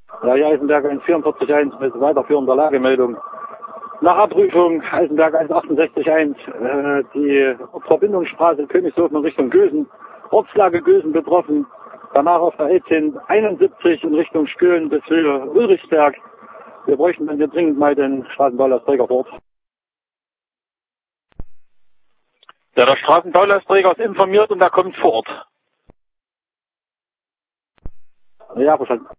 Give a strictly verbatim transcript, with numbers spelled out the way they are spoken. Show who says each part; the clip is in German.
Speaker 1: Ja, hier Eisenberg eins vierundvierzig eins mit weiterführender Lagemeldung. Nach Abprüfung Eisenberg eins achtundsechzig eins, äh, die Verbindungsstraße Königshofen in Richtung Gösen, Ortslage Gösen betroffen. Danach auf der E zehn einundsiebzig in Richtung Skölen bis Höhe Ulrichsberg. Wir bräuchten dann hier dringend mal den Straßenbauleisträger vor Ort.
Speaker 2: Ja, der Straßenbauleisträger ist informiert und er kommt vor Ort.
Speaker 1: Ja, verstanden.